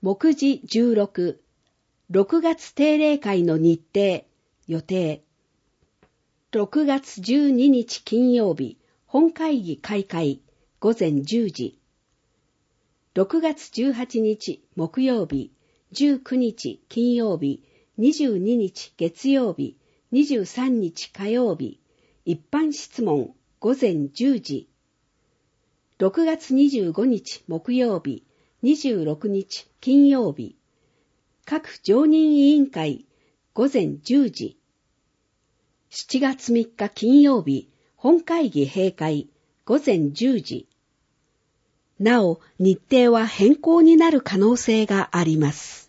目次16、6月定例会の日程、予定。6月12日金曜日、本会議開会、午前10時。6月18日木曜日、19日金曜日、22日月曜日、23日火曜日、一般質問、午前10時。6月25日木曜日、26日金曜日、各常任委員会、午前10時。7月3日金曜日、本会議閉会、午前10時。なお、日程は変更になる可能性があります。